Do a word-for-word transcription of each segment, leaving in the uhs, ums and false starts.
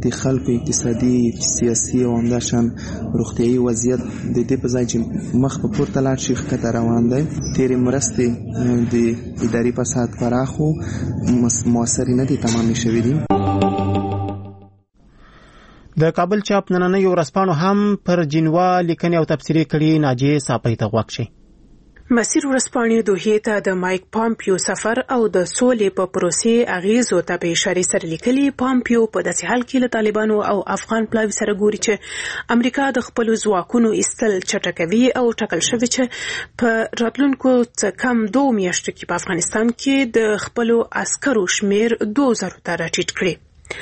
د خلکو اقتصادي سیاسي او همداشان روغتیايي وضعیت د دې په ځای چې مخ په پورته لاړ شي ښکته روان دی. تېرې مرستې د اداري فساد پراخو مؤثرې نه دي تمامې شوي دي. د کابل چاپ نننیو ورځپاڼو هم پر جنوا لیکنې او تبصرې کړي. ناجیې صافۍ ته غوږ شئ. مسیر ورځپاڼې دوحې ته د مایک پامپیو سفر او د سولې په پروسې اغیزو ته په اشارې سره لیکلي. پامپیو په داسې حال کې له طالبانو او افغان پلاوي سره ګوري چې امریکا د خپل ځواکونو ایستل چټکوي او ټاکل شوی چې په راتلونکو څه کم دوه میاشتو کې په افغانستان کې د خپل عسکرو شمیر دوه زره ته راټیټ کړي.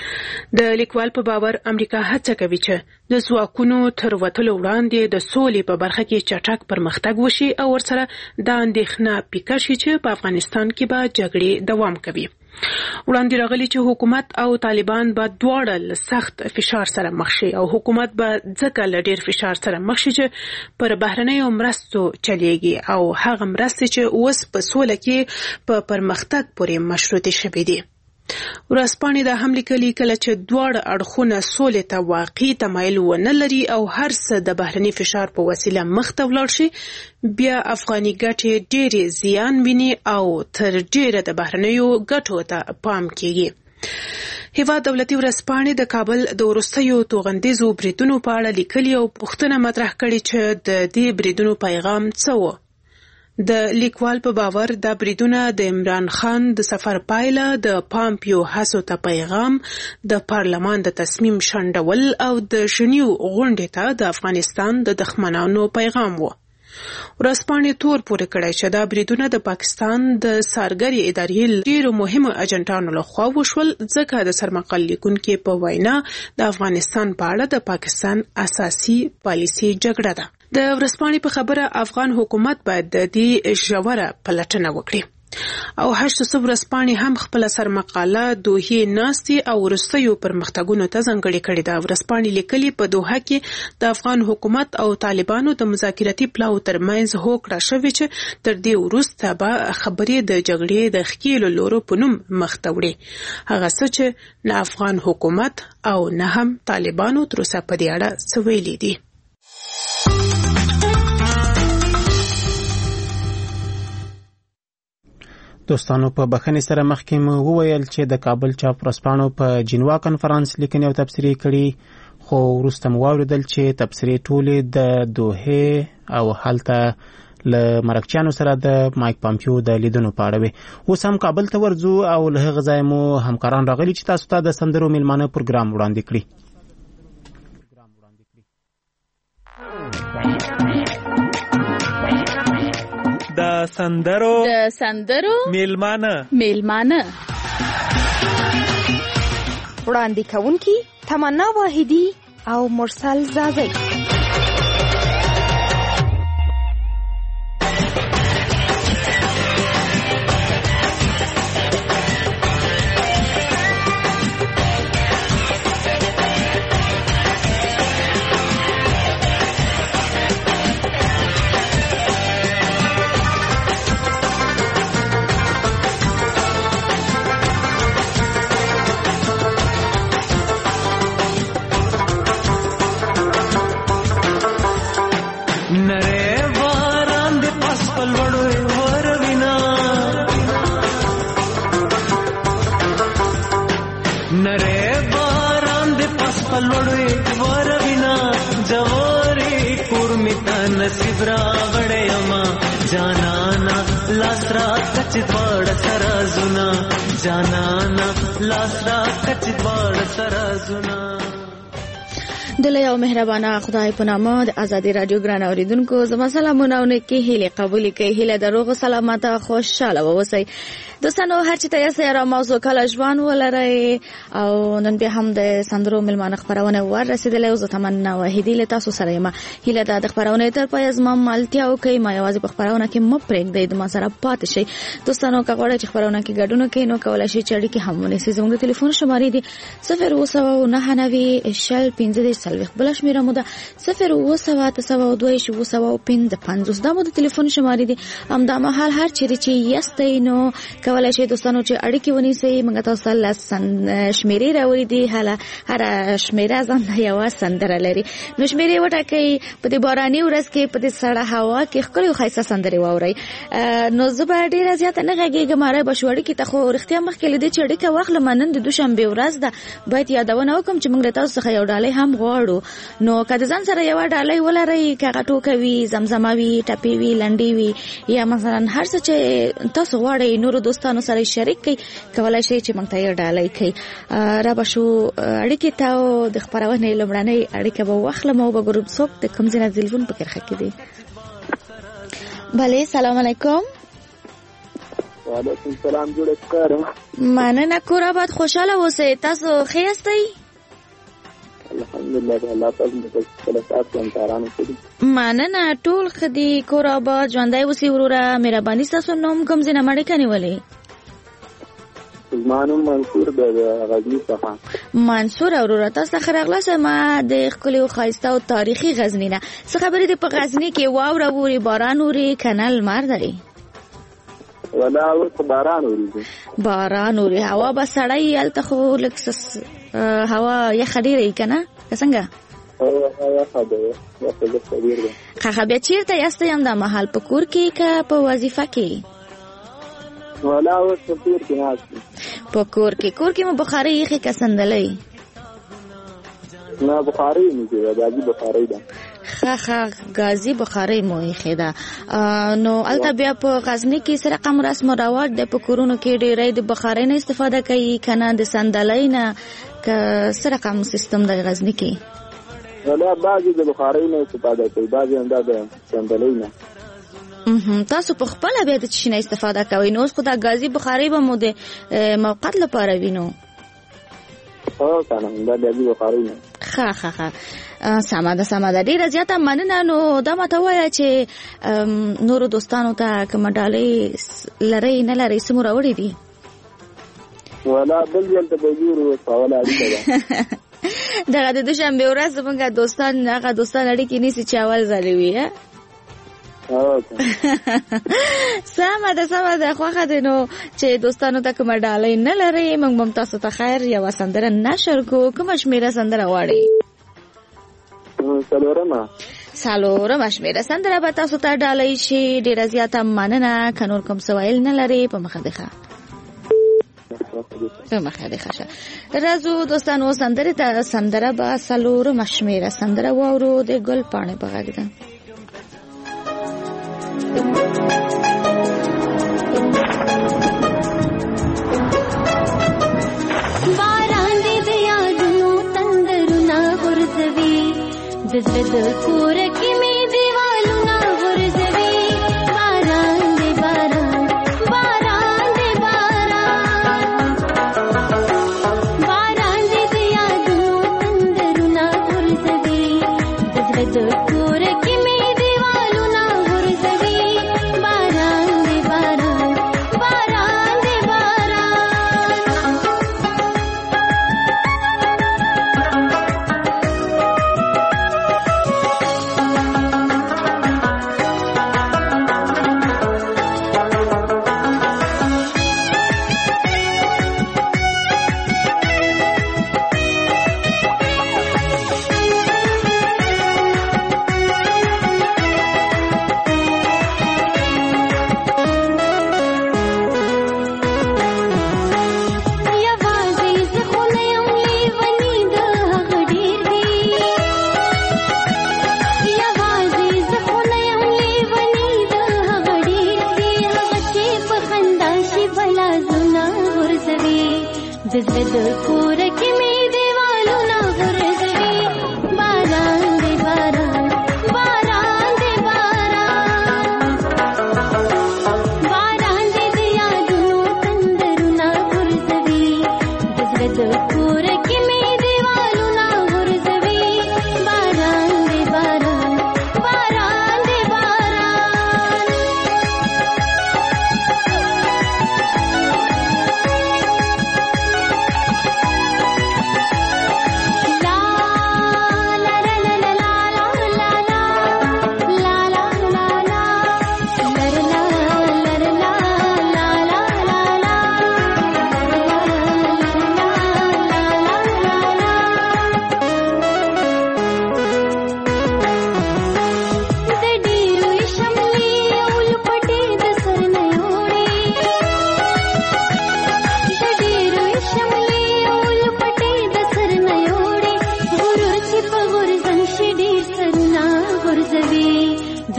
د لیکوال په باور امریکا هڅه کوي چې د ځواکونو تر وتلو وړاندې د سولې په برخه کې چټک پرمختګ وشي او ورسره د اندېښنه پیکه شي چې په افغانستان کې به جګړې دوام کوي. وړاندې راغلي چې حکومت او طالبان به دواړه له سخت فشار سره مخ شي او حکومت به ځکه له ډېر فشار سره مخ شي چې پر بهرنیو مرستو چلیږي او هغه مرستې چې اوس په سوله کې په پرمختګ پورې مشروطې شوي دي. ورځپاڼې دا هم لیکلي کله چې دواړه اړخونه سولې ته واقعي تمایل ونه لري او هر څه د بهرني فشار په وسیله مخ ته ولاړ شي بیا افغاني ګټې ډېرې زیان ویني او تر ډېره د بهرنیو ګټو ته پام کیږي. هیواد دولتي ورځپاڼې د کابل د وروستیو توغندیزو بریدونو په اړه لیکلي او پوښتنه مطرح کړې چې د دې بریدونو پیغام څه و. د لیکوال په باور دا بریدونه د عمران خان د سفر پایله د پامپیو هڅو ته پیغام د پارلمان د تصمیم شنډول او د ژنیو غونډې ته د افغانستان د دښمنانو پیغام و. ورځپاڼې تور پورې کړی چې دا بریدونه د پاکستان د سارګري ادارې ډېرو مهمو اجنټانو لخوا وشول ځکه د سرمقال لیکونکي په وینا د افغانستان په اړه د پاکستان اساسي پالیسي جګړه ده. د ورځپاڼې په خبره افغان حکومت باید د دې ژوره پلټنه وکړي. او هشت سو ورځپاڼې هم خپل سرمقاله دوحې ناستې او وروستیو پرمختګونو ته ځانګړې کړې ده. ورځپاڼې لیکلي په دوحه کې د افغان حکومت او طالبانو د مذاکراتي پلاو ترمنځ هوکړه شوې چې تر دې وروسته به خبرې د جګړې د ښکېلو لورو په نوم مخ ته وړي. هغه څه چې نه افغان حکومت او نه هم طالبانو تر اوسه په دې اړه څه ویلي دي. دوستانو په بخښنې سره مخکې مو وویل چې د کابل چاپ ورځپاڼو په جنوا کنفرانس لیکنې او تبصرې کړي خو وروسته مو واورېدل چې تبصرې ټولې د دوحې او هلته له مرکچیانو سره د مایک پامپیو د لیدنو په اړه وي. اوس هم کابل ته ورځو او له هغه ځایه مو همکاران راغلي چې تاسو ته د سندرو میلمانه پروګرام وړاندې کړي. د سندرو د سندرو میلمانه میلمانه وړاندې کوونکي تمنا واحدی او مرسل زازی. نصیب را غړیما جانانا لاسرا کچ دوړ سرازونا جانانا لاسرا کچ دوړ سرازونا. دله یو مهربانه خدای په نامه د ازادي رادیو ګران اوریدونکو زما سلامونه او نیکی هیله قبول کړئ. هیله دروغ سلامته خوشاله اوسئ. دوستانو هر چې تاسو یې را موضوع کله ژوند ولرئ او نن به هم د سندرو ملمانه خبرونه ورسېدلې او زه تمنا واحدی له تاسو سره یم. هیله د خبرونه تر پای زما مالتیا او کوي ما یوازې په خبرونه کې م پرېږدئ د ما سره پاتې شئ. دوستانو که غواړئ چې خبرونه کې ګډون وکړئ نو کولای شئ چې اړیکې هم ونیسئ. زموږ د ټلیفون شمارې دي صفر اووه سوه نهه نوي شل پنځه دېرش څلوېښت بله شمېره مو ده صفر اووه سوه اته سوه دوه ویشت اووه سوه پنځه پنځوس. دا مو د تلیفون شمارې دي. همدا مهال هر چیرې چې یاستئ نو کولی شئ دوستانو چې اړیکې ونیسئ. موږ تاسو ته لس شمېرې راوړي دي. هره شمېره ځان یوه سندره لري. نو شمېرې وټاکئ. په دې باراني ورځ کې په دې سړه هوا کې ښکلې او ښایسته سندرې واورئ. نو زه به ډېره زیاته نه غږېږم. اره به شو اړیکې ته خو رښتیا مخکې له دې چې اړیکه واخلم نن د دوشنبې ورځ ده باید یادونه وکړم چې موږ له تاسو څخه یو ډالۍ هم غواړو. نو که د ځان سره یوه ډالۍ ولرئ که هغه ټوکه وي زمزمه وي ټپې وي لنډې وي یا مثلا هر څه چې تاسو غواړئ نورو دوستانو سره شریک کړئ کولی شئ چې موږ ته یې ډالۍ کړئ. را به شو اړیکې ته او د خپرونې لومړنۍ اړیکه به واخلم او به ګروپ څوک د کوم ځای نه تلیفون په کرښه کې دی. بله سلام علیکم. وعلیکم السلام. جوړ ښکارم. مننه. کور آباد خوشحاله اوسئ. تاسو ښه یاستئ؟ الحمدلله د الله پاک مخلص تاسو همکارانو سره. مننه. ټول ښه دي. کور آباد ژوندی اوسئ وروره. مهرباني ستاسو نوم کوم ځای نه مړې کنې ولې؟ زما نوم منصور دی د غزني څخه. منصور وروره تاسو ښه راغلاست. ما د ښکلي او ښایسته او تاریخي غزني نه څه خبرې دي؟ په غزني کې واوره اوري باران اوري که نه لمر دی؟ ولا اوس باران اوري. باران اوري. هوا به سړه وي هلته خو لږ هوا یخه ډېره وي که نه که څنګه؟ ښه بیا چېرته یاستئ همدا مهال په کور کې که په وظیفه کې؟ ولا اوس په کور کې ناست یم. په کور کې. کور کې مو بخارۍ ایښې که صندلۍ؟ نه بخارۍ مې ایښې ده. ګازي بخارۍ ده. ښه ښه ګازي بخارۍ مو ایښې ده. نو هلته بیا په غزني کې څه رقم رسم و رواج دی؟ په کورونو کې ډېری د بخارۍ نه استفاده کوي که نه د صندلۍ نه که څه رقم سیستم دی غزني کې؟ ولا بعضې د بخارۍ نه استفاده کوي بعضې همدا د صندلۍ نه. تاسو په خپله بیا د څه شي نه استفاده کوئ؟ نو اوس خو دا ګازي بخارۍ به مو د موقت لپاره وي نو؟ هو که نه دا ګازي بخارۍ نه. ښه ښه ښه سمه ده سمه ده. ډېره زیاته مننه. نو دا ماته ووایه چې نورو دوستانو ته کومه ډالۍ لرئ نه لرئ څه مو راوړي دي؟ ولا بل ځل ته به ګورو اوله اړیکه ده. دغه د دوشنبې ورځ زموږ دوستان هغه دوستان اړیکې نیسي چې اول ځل وي. سمه ده سمه ده. خوښه ده. نو چې دوستانو ته کومه ډالۍ نه لرئ موږ به تاسو ته خیر یوه سندره نشر کوو. کومه شمېره سندره غواړئ؟ څلورمه. څلورمه شمېره سندره به تاسو ته ډالۍ شي. ډېره زیاته مننه. که نور کوم سوایل نه لرئ په مخه دې ښه په مخه دې ښه شه. راځو دوستانو سندرې ته. سندره به څلورمه شمېره سندره واورو د ګل پاڼې په غږ ده. باران دې د یادونو تندرونه غورځوي د زړه د کور کې مې دیوالونه غورځوي. باران دې باران باران دې باران باران دې د یادونو تندرونه غورځوي د زړه د کور کې مې دیوالونه غورځوي. باران دې باران باران دې باران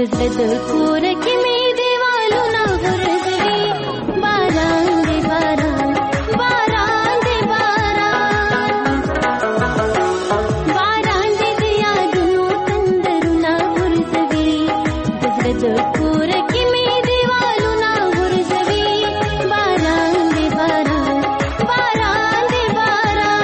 زړه د کور کې مې دیوالونه غورځوي باران دی باران باران دی باران باران دی د یادونو تندرونه غورځوي د زړه د کور کې مې دیوالونه غورځوي باران دی باران باران دی باران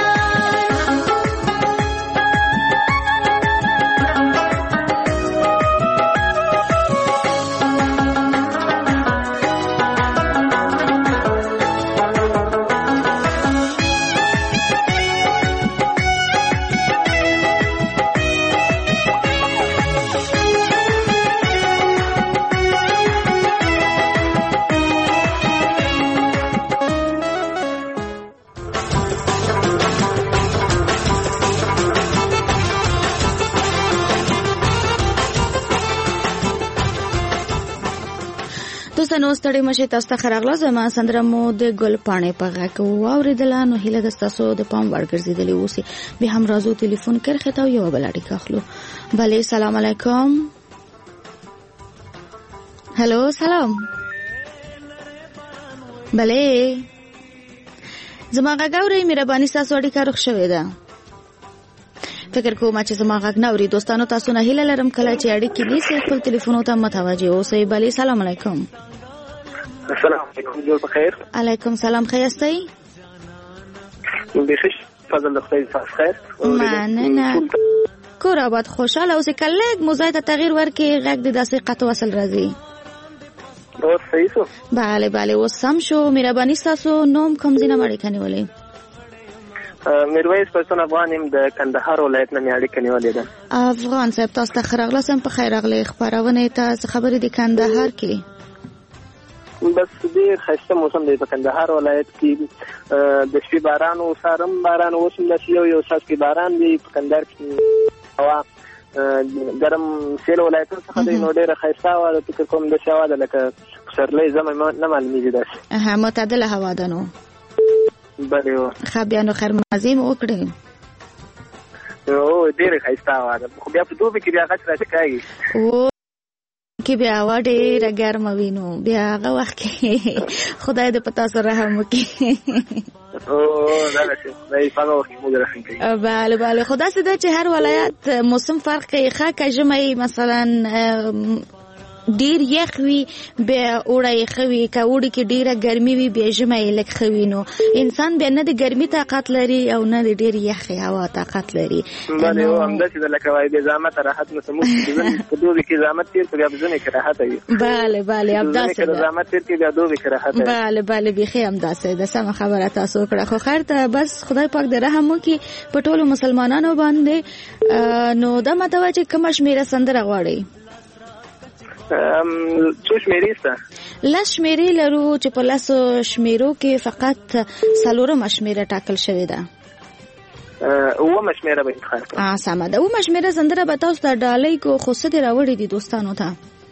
دوستانو ستړي مشه تاسو ته خراغله زما سندره مو د ګل پاڼې په غږ واوریدله نو هیله د تاسو د پام وړ ګرځیدلې اوسې به هم راځو ټلیفون کړ خته یو بل اړیکه اخلو بله سلام علیکم هلو سلام بله زما غاوري مهرباني تاسو اړیکه رخ شوې ده فکر کوم چې زما غږ نه اوري دوستانو تاسو نه هیله لرم کله چې اړیکې نیسئ خپل ټلیفونو ته متوجه اوسئ بله سلام علیکم السلام علیکم جوړ په خیر علیکم سلام خیاستئ بخیر فضل د خدای تاسو خیر مننه کور آباد خوشاله اوسئ کله موضوع ته تغییر ورکړئ غږ د داسې قطع وصل راځي اوس صحیح شو بله بله اوس سم شو مهرباني ستاسو نوم کوم ځای نه مو اړیکه نیولې میرویس پښتون افغان يم د کندهار ولایت نه مې اړیکه نیولې ده افغان صاحب تاسو ته ښه راغلاست په خیر راغلی خپرونه ته خبرې د کندهار کې بس ډېر ښایسته موسم دی په کندهار ولایت کې د شپې باران او سارم باران اوس هم داسې یو یو څاڅکی باران دی په کندهار کې هوا ګرم سیل ولایتونو څخه دی نو ډېره ښایسته هوا ده فکر کوم داسې هوا ده لکه پسرلی ژمی نه معلومېږي داسې معتدله هوا ده نو بله ښه بیا نو خیر مزې مو وکړې او ډېره ښایسته هوا ده خو بیا په دوبي کې بیا غچ راته کېږي کې بیا هوا ډېره ګرمه وي نو بیا هغه وخت کې خدای دې په تاسو رحم وکړي بله بله خو داسې ده چې هر ولایت موسم فرق کوي ښه که ژمی مثلا ډیر یخ وي بیا اوړی ښه وي که اوړي کې ډیره ګرمي وي بیا ژمی یې لږ ښه وي نو انسان بیا نه د ګرمي طاقت لري او نه د ډېر یخې هوا طاقت لري بلې او همداسې ده لکه وایي د زحمت راحت نو زموږ په دوبي کې زحمت تېر کړو بیا په ژمي کې راحت وي بله بله همداسې ده زحمت تېر کړي بیا دوبي کې راحت وي بله بله بیخي همداسې ده سمه خبره تاسو وکړه خو خیر ته بس خدای پاک د رحم وکړي په ټولو مسلمانانو باندې نو دا ماته وایه چې کومه شمېره سندره غواړئ څو شمېرې شته لس شمېرې لرو چې په لسو شمېرو کې فقط څلورمه شمېره ټاکل شوې ده اوومه شمېره به انتخاب کړو سمه ده اوومه شمېره سندره به تاسو ته ډالۍ کو خو څه دې راوړي دي دوستانو ته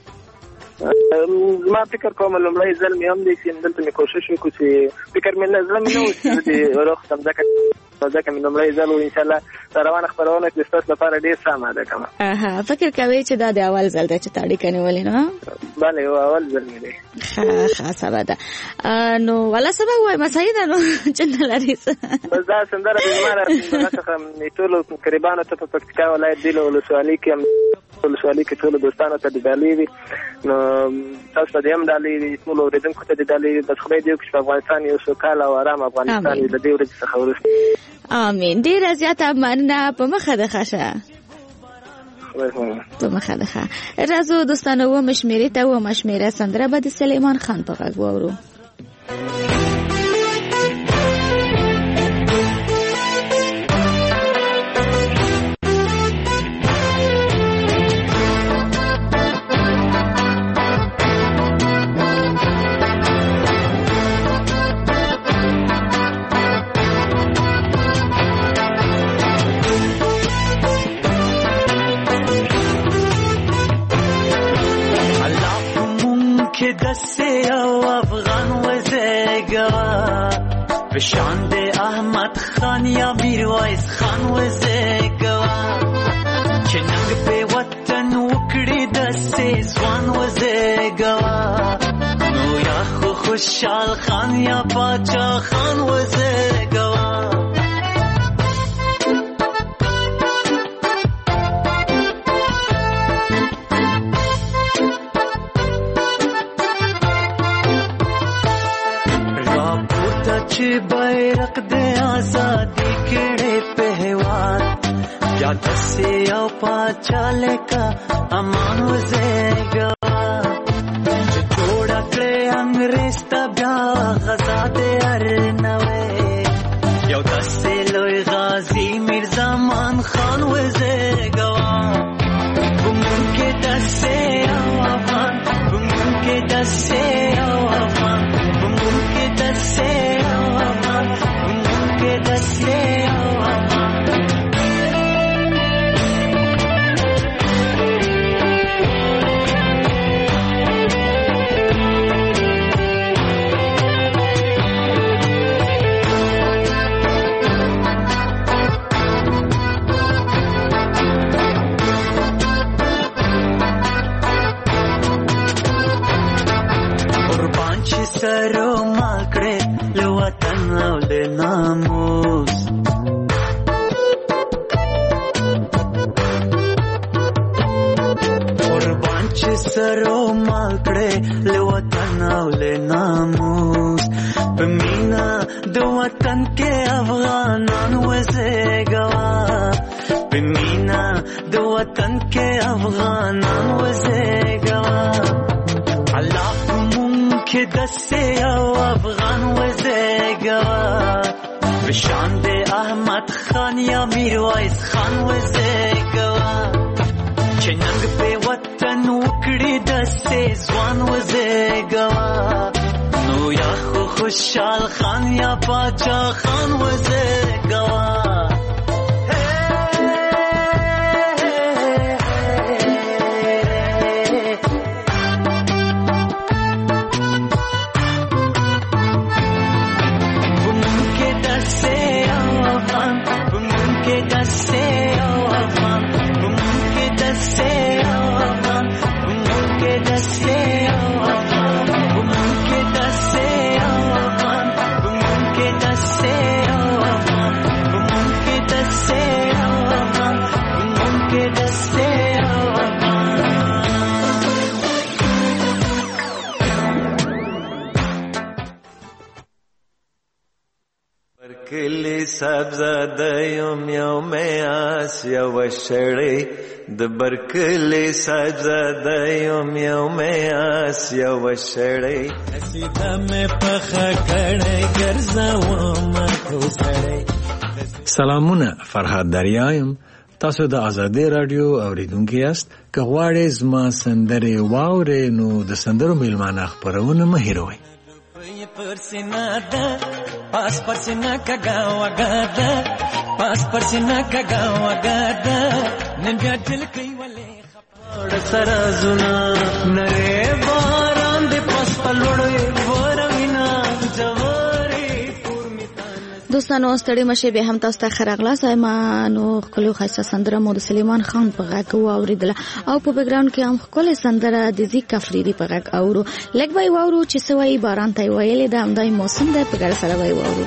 ما فکر کوم لومړی ځل مې هم دی چې دلته مې کوشش وکړو چې فکر مې نه زړه مې نه و چې زه دې وروختم ځکه ځکه مې لومړی ځل و انشاءالله دا روانه خپرونه کې ستاسو لپاره ډېر ښه اماده کړم فکر کوئ چې دا د اول ځل ده چې تا اړیکه نیولې نو بله یو اول ځل مې دی ښه ښه سبا ده نو والا سبا ووایم صحیح ده نو چې نه لري بس دا سندره د زما له څخه ټولو قریبانو ته په پکتیکا ولایت دې له ولسوالۍ کې هم ولسوالۍ کې ټولو دوستانو ته دې ډالۍ وي نو تاسو ته دې هم ډالۍ وي ټولو اورېدونکو ته دې ډالۍ وي بس خدای دې وکړي چې په افغانستان یو سوکاله او ارام افغانستان وي له دې ورځې څخه وروسته آمین ډېره زیاته مننه په مخه ده ښه شه په مخه ده ښه راځو دوستانو اوومه شمېرې ته اوومه شمېره سندره به د سلیمان خان په غږ واورو دسته او افغان وزگوا بشاند احمد خان یا میرویس خان وزگوا چې ننګ په وطن وکړي دسته ځوان وزېږوه نو یا خو خوشحال خان یا پاچا خان وزېږوه راپورته چې بیرق د ازادي کړې په هېواد یا دسې یو پاچا لکه امان وزېږوه چې جوړه کړې انګریز ته بیا غزا د هر نوی یو دسې لوی غازي میرزمان خان وزېږوه په مونږ کې دسې یو افغان په مونږ کې دسې یو افغان په مونږ کې دسې یو افغان په مونږ کې دسې یو افغان سرو مال کړې له وطن او له ناموس قربان چې سرو مال کړې له وطن او له ناموس په مینا د وطن کې افغانان وزېږوه په مینا د وطن کې افغانان وزېږوه الله که دسته او افغان وزېږوه به شان د احمد خان یا میرویس خان وزېږوه چې ننګ په وطن وکړي دسته ځوان وزېږوه نو یا خو خوشحال خان یا پاچا خان وزېږوه کلی سبزاده یم یوم آس یو شړی د برکلی سبزاده یم یوم آس یو شړی سیده مې پخه کړی ګرځوم کو سړی. سلامونه، فرهاد دریایم. تاسو د آزادۍ رادیو اوریدونکي یاست. که غواړئ زما سندرې واورئ نو د سندرو میلمانه خپرونه مه هېروئ. پرسینا ده پاس پرسینا کګا وګا ده پاس پرسینا کګا وګا ده نن بیا دل کوي ولې خپل سره زونه نره باران دې پاس پلوړې ورمینا جواري دوستانو ستړي مشه به هم تاسو ته خراغلا سایمانو خپل خاصه سندره مو د سلیمان خان په غږ واوریدله او په بیکګراوند کې هم خپل سندره د زی کفریدي په غږ اورو لګ وای واورو چې سوي باران ته ویلې د همدای موسم د په ګر سره وای واورو.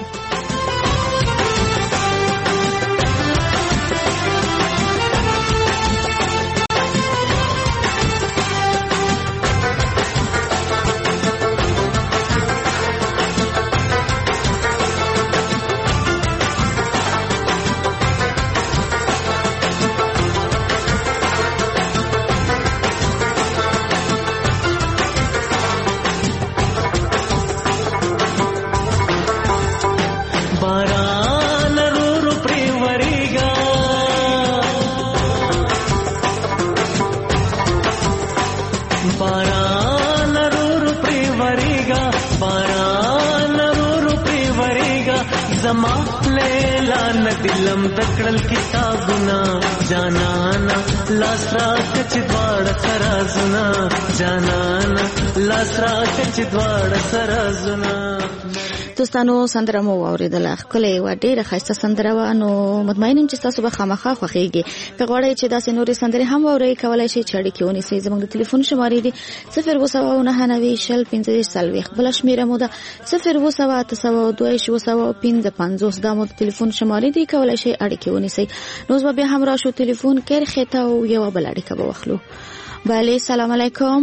زما لیلا ندلم دکړل کتابونه جانانا لاس را کچ دواړه سرازونه جانانا لاس را کچ دواړه سرازونه. دوستانو سندره مو واوریدله ښکلې وه ډېره ښایسته سندره وه نو مطمئن یم چې تاسو به خامخا خوښېږي که غواړئ چې داسې نورې سندرې هم واورئ کولی شئ چې اړیکې ونیسئ زموږ د تلیفون شمارې دي صفر اووه سوه نهه نوي شل پنځه دېرش څلوېښت بله شمېره مو ده صفر اووه سوه اته سوه دوه ویشت اووه سوه پنځه پنځوس دا مو د تلیفون شمارې دي کولی شئ اړیکې ونیسئ نو اوس به بیا هم راشو تلیفون کرښې ته او یوه بله اړیکه به واخلو. بله سلام علیکم.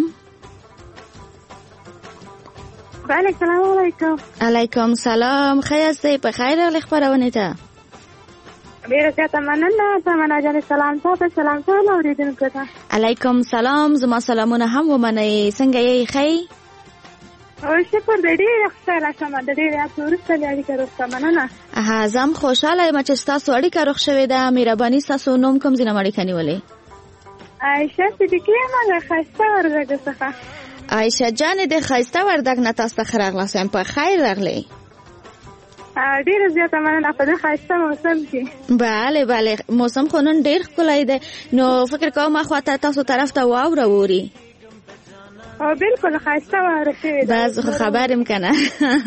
بله سلام علیکم. علیکم سلام. ښه یاستئ؟ په خیر راغلئ خپرونې ته. ډېره زیاته مننه. تمنا جانې سلام تاته سلام ټولو اورېدونکو ته. علیکم سلام. زما سلامونه هم ومنئ. څنګه یې ښئ؟ او شکر دی ډېره خوشحاله شوم د ډېرې هڅې وروسته مې اړیکه روغ کړه. مننه. ها زه هم خوشحاله یم چې ستاسو اړیکه روغ شوې ده. مهرباني ستاسو نوم کوم ځای نه مو اړیکه نیولې؟ عایشه صدیقي یم د ښایسته وردګو څخه. عایشه جانې د ښایسته وردګ نه تاسو ته ښه راغلاست یم. په خیر راغلئ. ډېره زیاته مننه په دې ښایسته موسم کې. بله بله موسم خو نن ډېر ښکلی دی نو فکر کوم اخواته تاسو طرف ته واوره اوري. او بالکل ښایسته واوره شوې ده. بس خو خبر یم که نه.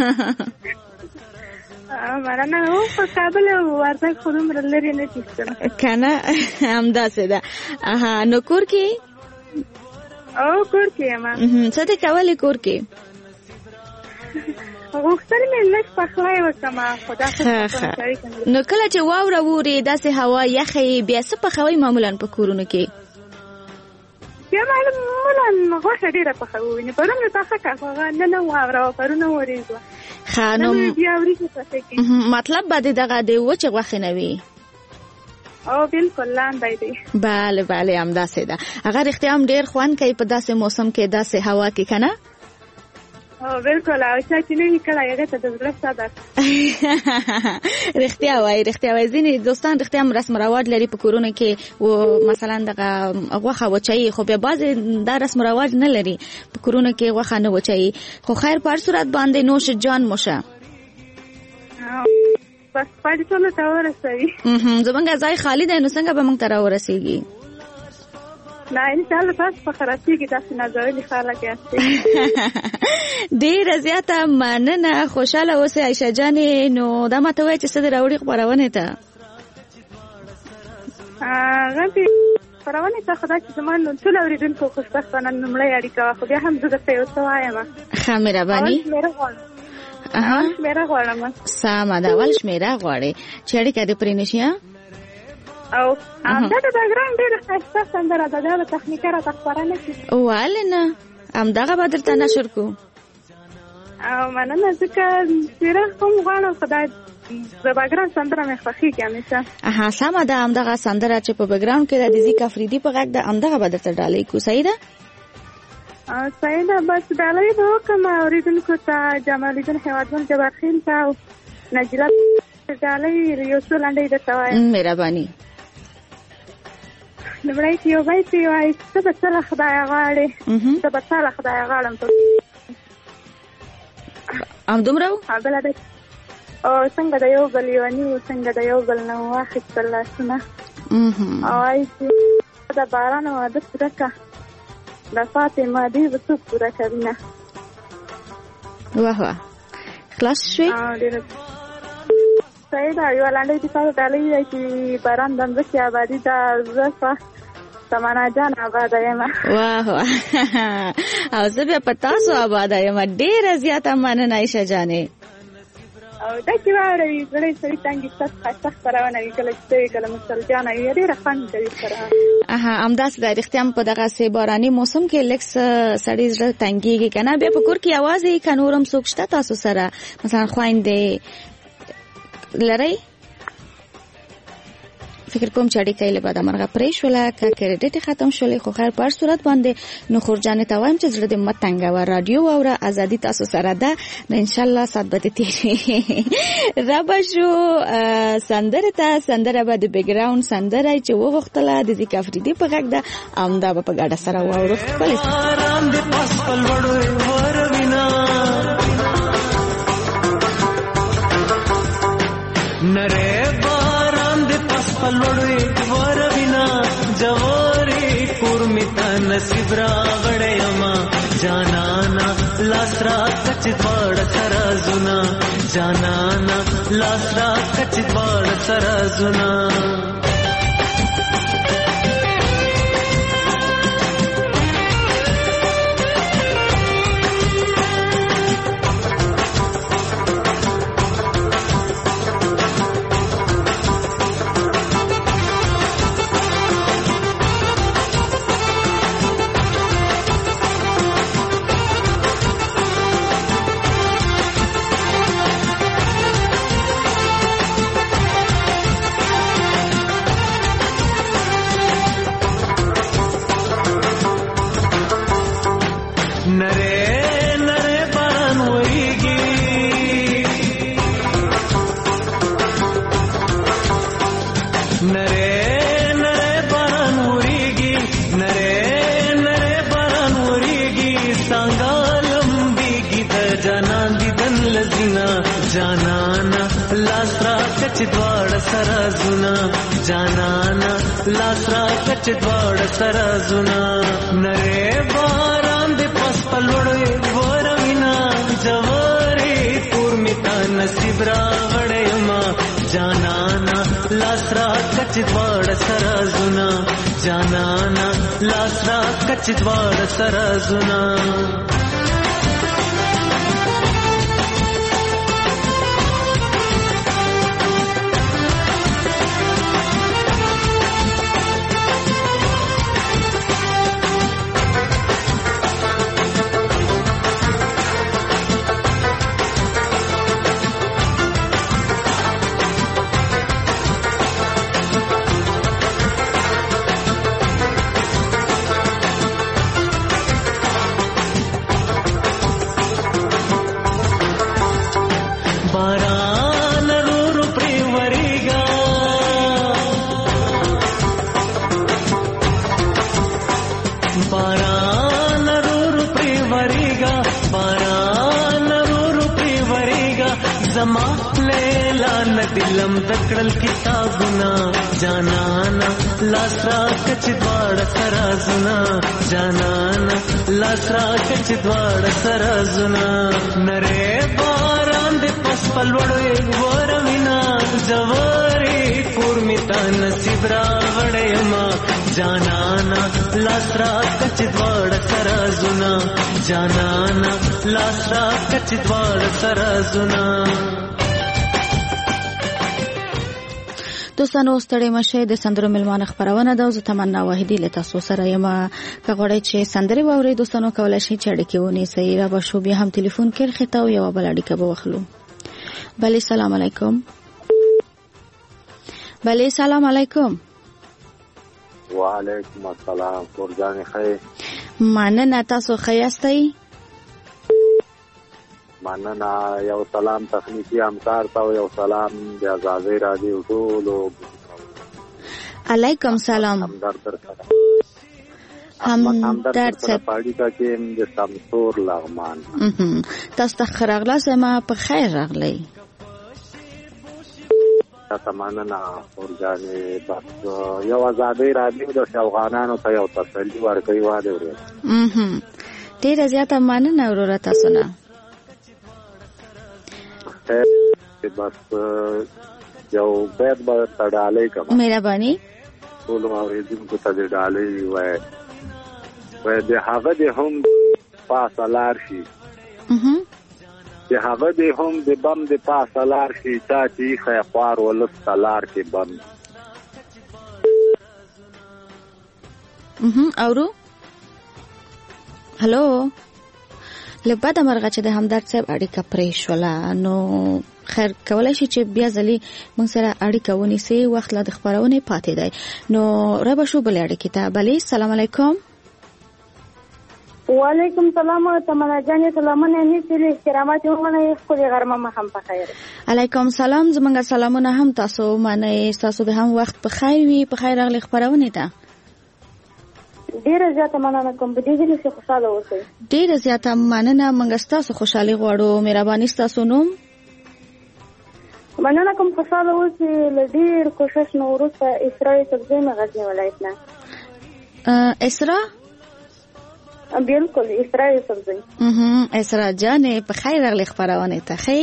مننه. او په کابل او وردګ خو دومره لرې نه دي که نه همداسې ده. نو کور کې او کور کې یم. څه دې کولې کور کې؟ غوښتل مې لږ پخلی وکړم خو داسې نو کله چې واوره ووري داسې هوا یخی بیا څه پخوئ معمولا په کورونو کې؟ بیا معمولا غوښه ډېره پخوو. پرون مې پخه کړه خو هغه نن واوره وه پرون ورېږه نن بیا وریجې پخېږي. مطلب به د دغه د وچې غوښې نه وي؟ او بالکل لاندې دی. بله بله همداسې ده. هغه رښتیا هم ډېر خوند کوي په داسې موسم کې داسې هوا کې که نه؟ او بالکل او چا چې نه وي کړی هغې ته د زړه صبر. رښتیا وایي رښتیا وایي ځینې دوستان رښتیا هم رسم رواج لري په کورونو کې و مثلا دغه غوښه وچوي خو بیا بعضې دا رسم رواج نه لري په کورونو کې غوښه نه وچوي خو خیر په هر صورت باندې نوش جان موشه. بس پاړې ټولو ته ورسوي. زمونږ ځای خالي دی نو څنګه به موږ ته راورسېږي؟ نه انشاءالله تاسو په خراسېږي داسې نازولي خلک یاستئ. ډېره زیاته مننه. خوشحاله اوسئ عایشه جانې. نو دا ماته ووایه چې څه دې راوړي خپرونې ته؟ غمپې خپرونې ته خو دا چې زما ټول اورېدونکو خوشبختانه لومړۍ اړیکه وه خو بیا هم زه درته یو څه وایم. ښه مهرباني. اول شمېره غواړم. سمه ده اول شمېره غواړې چې اړیکه دې پرې نه شي. او همدا د بګراوند ډېره ښایسته سندره ده دا به تخنیکه راته خپره نه شي. ولې نه همدغه به درته نشر کړو. او مننه ځکه څېره هم غواړم خو دا د بګراوند سندره مې خوښېږي همیشه. ها سمه ده همدغه سندره چې په بګراوند کې ده د ذیک افریدي په غږ ده همدغه به درته ډالۍ کړو. صحیح ده؟ صحیح ده. بس ډالۍ به وکړم اورېدونکو ته جمالدین هېوادمل جبارخیل ته او نجیله ډالۍ یو څو لنډۍ درته وایم. مهرباني. لومړی کې یو بیت یې وایي ته به څه له خدایه غواړې ته به څه له خدایه غواړم. همدومره و؟ بله ده او څنګه د یو بل لیوني و څنګه د یو بل نه واخیستل لاسونه او وایي چې د باران واده پوره کړه د فاطمه دې به څوک پوره کوینه. واه واه خلاص شوې؟ صحیح ده. یوه لنډۍ د تاسو ډالۍ ده چې باران د مځکې ابادي ده زه ښه تمنا جان آباده یم. واه واه او زه بیا په تاسو آباده یم. ډېره زیاته مننه عایشه جانې. او دا چې واوروي زړه یې سړي تنګي ستاسو ښایسته خپرونه وي کله چې ته وي کله مستل جانه وي ډېره خوند کوي خپرونه. همداسې ده رښتیا هم په دغسې باراني موسم کې لږ سړي زړه تنګېږي که نه. بیا په کور کې یوازې که نور هم څوک شته تاسو سره مثلا خویندې لرئ؟ فکر کوم چې اړیکه یې له بده مرغه پرې شوله که کریډټ یې ختم شولې خو خیر په هر صورت باندې نخور جانې ته وایم چې زړه دې مه تنګوه. راډیو واوره ازادي تاسو سره ده نو انشاءالله ساعت به دې تېر وي. را به شو سندرې ته. سندره به د بیکګراوند سندره چې وغوښتله د ذیک افریدي په غږ ده همدا به په ګډه سره واورو. ښکلې پلوړې وروینا جواري کورمیتا نصیب را غړېما جانانا لاسرا کچ دوړ سرازنا جانانا لاسرا کچ دوړ سرازنا چدوړ سرازنا نره باران د پس پلوړې ورمینا جواري کورمیتا نصیب را غړېما جانانا لاسرا کچدوړ سرازنا جانانا لاسرا کچدوړ سرازنا دکړل کتابنا جانانا لاسرا کچ دوړ سرازنا جانانا لاسرا کچ دوړ سرازنا نره باران د پس پلوړې ورمینا جواري کورمیتا نصیب را غړېما جانانا لاسرا کچ دوړ سرازنا جانانا لاسرا کچ دوړ سرازنا دوستانو ستړي مشه د سندرو ملمانه خبرونه ده او تمنا واحدی له تاسو سره یم که غواړئ چې سندري واورئ دوستانو کولای شئ چې اړیکه ونیسئ را به شو بیا هم ټلیفون کې خطا او یو بل اړیکه به واخلو. بله سلام علیکم. بله سلام علیکم. وعلیکم السلام. ورځان خیر. مننه تاسو ښه یاستئ؟ مننه. یو سلام تخنیکی همکار ته او یو سلام د آزادۍ رادیو ټولو. علیکم سلام. همدرد همدرد سره پاړی کا کې د سمسور لغمان. تاسو ته خراغلا سما په خیر راغلی. تاسو مننه ورځانې بس یو آزادۍ رادیو د افغانانو ته یو تسلی ورکوي واده ورې. ډیره زیاته مننه وروره تاسو نه. بس یو بیت به تړالې کوم. مهرباني. ټول اوریدونکو ته دې ډالې وای. وای د هغه د هم پاسلار شي. اها. د هغه د هم د بم د پاسلار شي تا چې خیر ولس سالار کې بم. اها اورو. هالو. لباده مرغه چې د همدرد صاحب اړیکه پرې شوله نو خیر کولای شي چې بیا ځلې موږ سره اړیکه ونیسي وخت لا د خبرونه پاتې دی نو را به شو بل اړیکه ته. بله سلام علیکم. وعلیکم سلام. تمنا جان سلامونه نیسي احترامات ومنه خو دې غرمه ما هم په خیر. علیکم سلام. زمونږ سلامونه هم تاسو منه تاسو د هم وخت په خیر وي په خیر راغلي خبرونه ته. ډیره زیاته مننه کوم په دې کې خوشاله اوسئ. ډیره زیاته مننه موږ ستاسو خوشحالي غواړو. مهرباني ستاسو نوم؟ مننه کوم خوشاله اوسې له ډېر کوشش نه وروسته اسرا یوسفزۍ مې غزني ولایت نه. اسرا بالکل اسرا یوسفزۍ. اسرا جانې په خیر راغلې خپرونې ته. ښې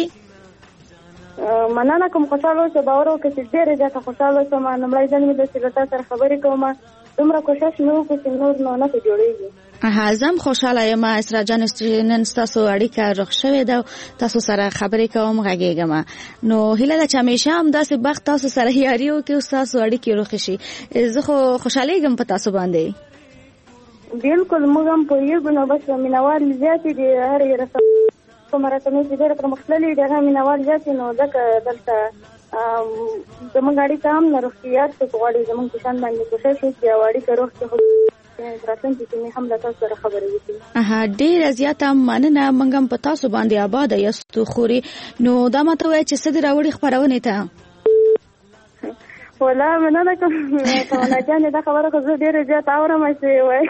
مننه کوم خوشاله اوسې باور وکړه چې ډېرې زیاته خوشاله شوم. لومړی ځل مې داسې له تا سره خبرې کوم دومره کوشش مې وکړو چې نور نو نه جوړېږي. زم خوشاله یم اسرا جان چې نن ستاسو اړیکه روغ شوې ده تاسو سره خبرې کوم غږیږم نو هیله ده چې همیشه هم داسې بخت تاسو سره یاري وکړي او تاسو اړیکې روغ شي. زه خو خوشحالېږم په تاسو باندې. بالکل موږ هم پوهېږو نو بس مینوال زیاتې دي هرې کومه رسنۍ چې ډېره پرمختللې دي هغه مینوال زیاتې نو ځکه دلته زموږ اړیکه هم نه روغتیات څوک غواړي زموږ په شان باندې کوشش وکړي او اړیکه روغ کړي راتلونکي کې مې هم له تاسو سره خبرې وکړي. ډېره زیاته مننه. موږ هم په تاسو باندې آباده یاستو خوري. نو دا ماته وایه چې څه دې راوړي خپرونې ته؟ ولا مننه کوم کومه جانې دا خبره خو زه ډېره زیاته اورم چې وایي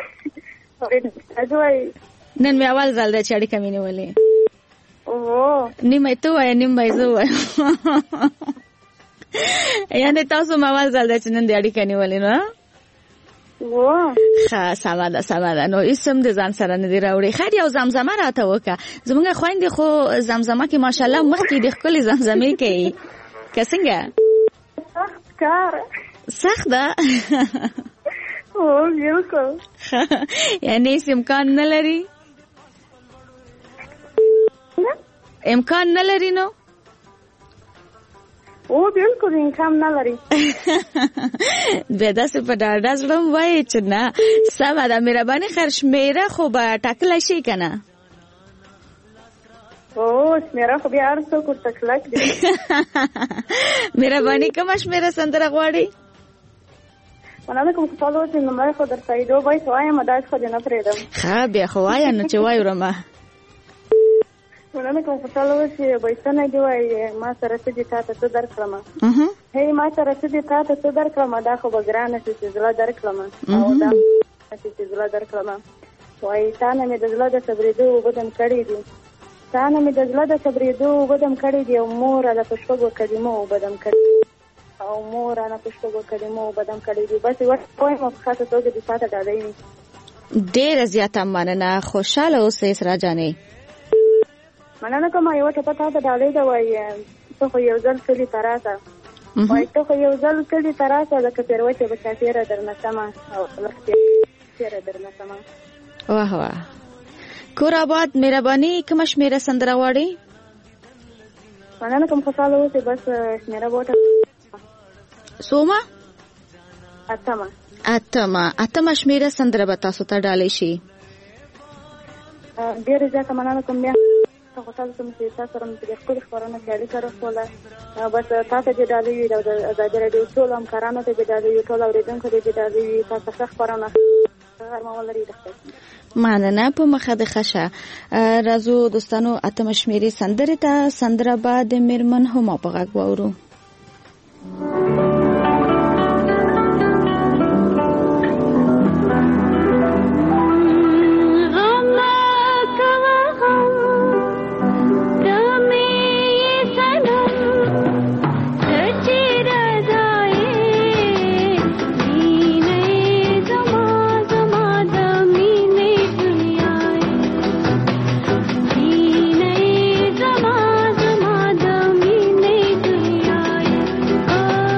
نن مې اول ځل دی چې اړیکه مې نیولې. نیمه ته وایه نیمه یې زه وایم یعنې تاسو مې اول ځل دی چې نن دې اړیکه نیولې نو ښه سمه ده سمه ده. نو هېڅ هم د ځان سره نه دې راوړې. خیر یو زمزمه راته وکړه. زموږ خویندې خو زمزمه کې ماشاءالله مخکې د ښکلې زمزمې کوي که څنګه؟ سخت کار سخت ده بالکل. یعنې هېڅ امکان نه لري امکان نه لري نو او بالکل امکان نه لري. بیا داسې په ډاډه زړه م وایې چې نه سمه ده. مهرباني خیر شمېره خو به ټاکلی شي که نه؟ او شمېره خو بیا هر څوک ورته کلک دي. مهرباني کومه شمېره سندره غواړي؟ مننه کوم خوشحاله اوسې لومړی خو درته یو بیت وایم داسې خو دې نه پرېږدم. ښه بیا خو وایه نو چې واورمه. مننه کوم خوشحاله اوسې بیتونه دې وایي ما سره څه دي تا ته څه درکړمه هی ما سره څه دي تا ته څه درکړمه دا خو به ګرانه شي چې زړه درکړمه او دا شي چې زړه درکړمه وایي تا نه مې د زړه د صبرېدو اوبه دم کړي دي تا نه مې د زړه د صبرېدو اوبه دم کړي دي او موره له په شپږو کلمو اوبه دم کړي او موره له په شپږو کلمو اوبه دم کړي دي. بس یوه وایم په خاصه توګه دې تا ته ډالۍ وي. ډېره زیاته مننه. خوشحاله اوسئ اسرا جانې. مننه کوم. یوه ټپه تا ته ډالۍ ده وایي ته خو یو ځل کلي ته راشه وایي ته خو یو ځل کلي ته راشه لکه تېروتې به چا تېره درنه شمه او لکه تېره درنه شمه. واه واه. کور آباد مهرباني کومه شمېره سندره غواړي؟ مننه کوم. خوشحاله اوسې بس شمېره بوټه څومه؟ اتمه. اتمه اتمه شمېره سندره به تاسو ته ډالۍ شي. ډېرې زیاته مننه کوم. بیا خوشحاله شوم چې تا سره مې په دې ښکلې خپرونه کې اړیکه راښوله. بس تا ته دې ډالۍ وي او د ازادي راډیو ټولو همکارانو ته دې ډالۍ وي ټولو اورېدونکو ته دې ډالۍ وي. تا ته ښه خپرونه غرمه ولري د خدای. مننه په مخه د ښه شه. راځو دوستانو اتمه شمېرې سندرې ته. سندره به د میرمن هما په غږ واورو. Oh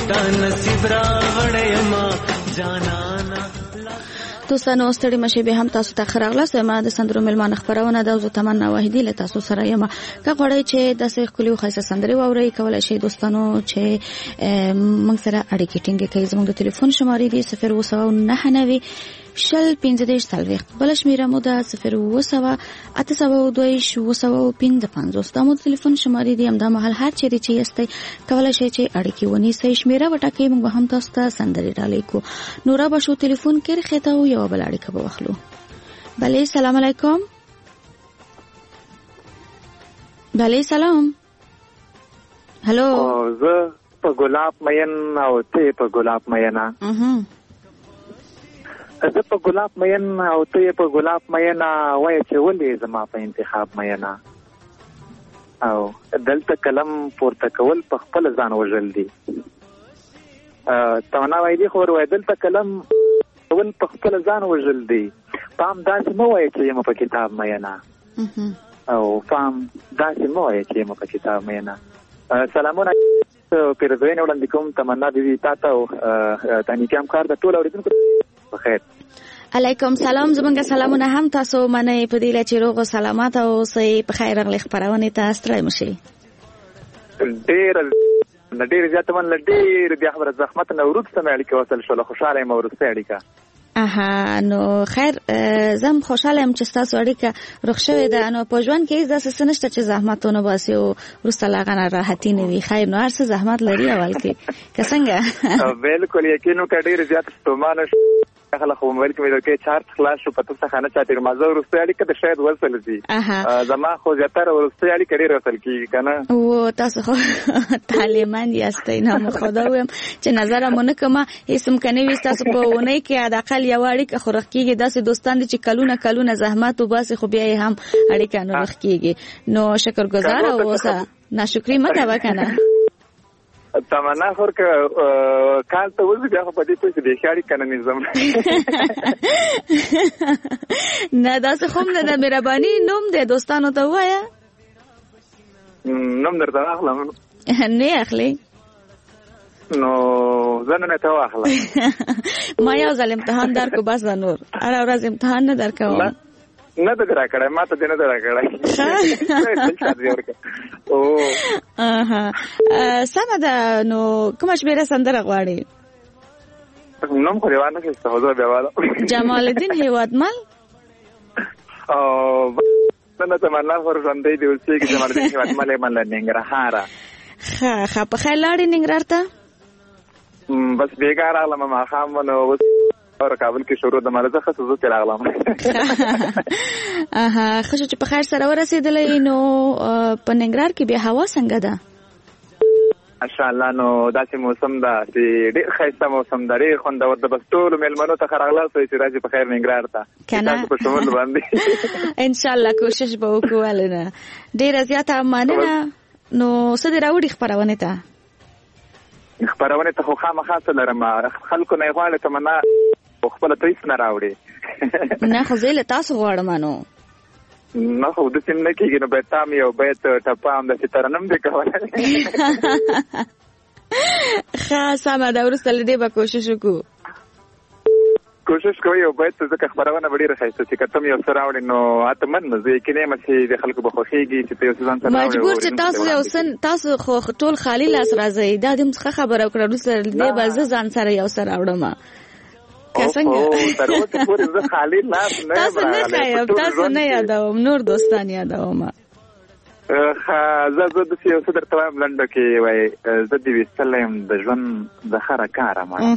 ستا نصیب راغړې ما جانانا. دوستانو ستړي مشه به هم تاسو ته خراغله ما د سندرو ملمان خبرونه د زو تمنا واحدی له تاسو سره یم که غوړی چې د سې خولي خاصه سندري ووري کولای شي دوستانو چې موږ سره اړیکې ټینګې کوي. زموږ د ټلیفون شمارې دی صفر اووه سوه نهه نوي شل پنځه دېرش څلوېښت، بله شمېره مو ده صفر اووه سوه اته سوه دوه اووه سوه پنځه پنځوس. دا مو د ټلیفون شمارې دي. همدا مهال هر چیرې چې یاستئ کولی شئ چې اړیکې ونیسئ، شمېره وټاکئ، موږ به هم تاسو ته سندرې ډالۍ کړو. نو را به شو ټلیفون کې رخېته او یوه بله اړیکه به واخلو. بلې سلام علیکم. بلې سلام. هلو. زه په ګلاب مین او ته په ګلاب مینا. زه په ګلاب مین او ته په ګلاب مینا، وایه چې ولې زما په انتخاب مینا. او دلته قلم پورته کول په خپل ځان وژل دي. تمنا وایي خو وایي دلته قلم کول په خپل ځان وژل دي. پام داسې مه وایه چې یم په کتاب مینا، او پام داسې مه وایه چې یم په کتاب مینا. سلامونه پیرزوینې وړاندې کوم تمنا بیبي تا ته او تانیکي همکار د ټولو اورېدونکو بخیر. علیکم سلام. زمونږ سلامونه هم تاسو منئ په دې چې روغ او سلامت اوسئ. په خیر راغلئ خپرونې ته ستړی مه شئ. ډېر ډېر زیاته مننه. ډېر د خبره زحمت نه وروسته مې اړیکه وصل شوله. خوشحاله یم وروستۍ اړیکه. اها نو خیر زم خوشاله یم چې تاسو اړیکه روغ شوې ده. نو په ژوند کې هیڅ داسې څه نشته چې زحمت ونه باسي او وروسته له هغه نه راحتي نه وي. خیر نو هر څه زحمت لري اول کې که څنګه. بالکل یقین وکړه. ډېر زیات ستومانه شو خلک خو موبایل کې مې درکې چارج خلاص شو، پته څه خانه چاته مازه وروستۍ اړیکه د شاید وصل دي. زما خو زیاتره وروستۍ اړیکه ډېر وصل کېږي که نه. او تاسو خو تعلیمند یاستئ. نه خدا ویم چې نظره مو نه کومه هېڅ امکان نه وي ستاسو په اونۍ کې حداقل یوه اړیکه خو رخ کېږي. داسې دوستان دي چې کلونه کلونه زحمت وباسي خو بیا یې هم اړیکه نه رخ کېږي. نو شکرګزاره اوسه، ناشکري مه کوه که نه. تمنا خور که کال ته وځو بیا خو په دې پوه شي بېخي اړیکه نه نیزم. نه داسې خو هم نه ده. مهرباني نوم دی دوستانو ته ووایه. نوم درته واخلم؟ نه اخلي. نو زه نن ته واخلم. ما یو ځل امتحان درکو بس ده، نور هره ورځ امتحان نه درکوم. نه ده را کړی ما ته دې نه ده را کړی. سمه ده. نو کومه شمېره سندره غواړې؟ نوم خو دې وانخېسته خو زه بیا وایم. جمال الدین هیوادمل. نه تمنا خور ژوندی دې اوسېږي. جمال الدین هیوادمل یم له ننګرهاره. ښه ښه په خیر لاړې ننګرهار ته؟ بس بېګا راغلم ماښام نو اوس اور کابل کې شروع د مالزه خاصه زه تیر اغلم. اها خو چې په خیر سره ورسېدلې نو په ننګرهار کې بیا هوا څنګه ده؟ ماشاء الله نو داسې موسم ده چې ډېر ښایسته موسم ده، ډېر خوندور ده. بس ټولو مېلمنو ته ښه راغلاست چې راشي په خیر ننګرهار ته تاسو په شمول باندې. انشاءالله کوشش به وکړو. ولې نه ډېره زیاته مننه. نو څه دې راوړي خپرونې ته؟ خپرونې ته خو خامخا څه لرم. خلکو نه یې غواړې تمنا خپله ته هېڅ نه راوړې. نه خو زه یې له تاسو غواړم. نو نه خو داسې نه کېږي. نو باید تام یو باید ټپه همداسې ترنم دې کولی. ښه سمه ده. وروسته له دې به کوشش وکړو. کوشش کوي او باید ځکه خپرونه به ډېره ښایسته چې که ته م یو څه راوړې نو اتمن نو زه یقین یم چې د خلکو به خوښېږي چې ته یو څه ځان سره راوړې. مجبور چې تاسو یو څه تاسو خو ټول خالي لاس راځئ. دا دې څه خبره وکړه. وروسته له دې به زه ځان سره یو څه راوړم. تاسو نه خایم. تاسو نه یادوم، نور دوستان یادوم. زه زه داسې یو څه درته وایم لنډو کې وایي زه دې ویستلی یم د ژوند د هره کاره مړه.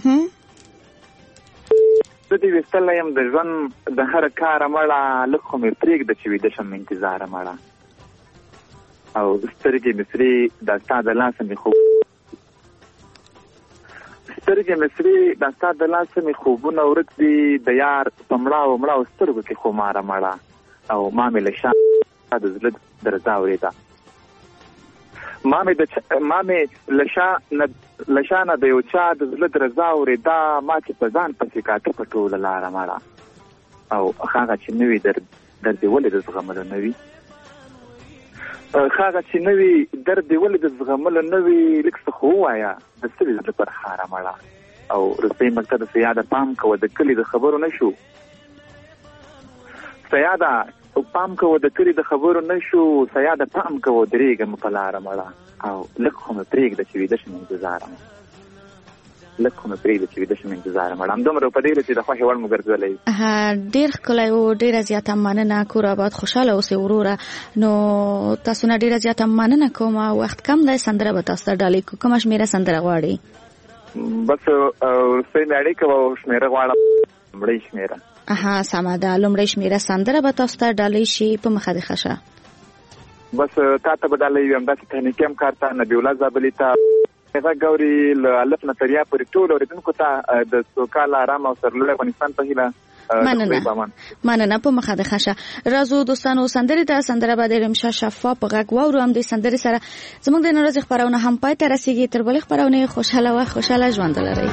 زه دې ویستلی یم د ژوند د هره کاره مړه. لږ خو مې پرېږده چې ویده شم انتظاره مړه. او سترګې مې سرې دا ستا د لاسه مې خوب سترګې مې سرې دا ستا د لاسه مې خوبونه ورک دي. د یار په مړاو مړاو سترګو کې خماره مړه. او ما مې له شا د زړه درزا اورېده. ما مې د ما مې له شا له شا نه د یو چا د زړه درزا اورېده. ما چې په ځان پسې کاته په ټوله لاره مړه. او هغه چې نه وي درد درد یې ولې د زغملو نه وي. هغه چې نه وي درد یې ولې د زغملو نه وي. لږ څه خو ووایه د ستړي زړه پر خاره مړه. او وروستۍ مقطع د سیاده پام کوه د کلي د خبرو نه شو. سیاده پام کوه د کلي د خبرو نه شو، سیاده پام کوه درېږم په لاره مړه. او لږ خو مې پرېږده چې ویده شم انتظاره مه لږ خو مې پرېږده چې ویده شم انتظاره مړه. همدومره په ډېره چې د خوښې وړ مو ګرځولی. ډېر ښکلی و، ډېره زیاته مننه. کور آباد خوشحاله اوسئ وروره. نو تاسو نه ډېره زیاته مننه کوم. وخت کم دی، سندره به تاسو ته ډالۍ کړو. کومه شمېره سندره غواړئ؟ بس وروستۍ مې اړیکه وه، شمېره غواړم، لومړۍ شمېره. اها سمه ده، لومړۍ شمېره سندره به تاسو ته ډالۍ شي. په مخه دې ښه شه. بس تا ته به ډالۍ وي، همداسې تخنیکي همکار ته، نبي الله زابلي ته، هغه ګوري له الف نه تر یا پورې ټولو اورېدونکو ته د سوکاله ارام او سرلوړي افغانستان په هیله مننه مننه. په مخه د خشه رازو دوستانو، سندرې د سندره به د رمشه شفا په غږ واورو. هم د سندرې سره زموږ د نورو خبرونه هم پای ته رسیږي. تر بلې خبرونه خوشاله و خوشاله ژوند لرئ.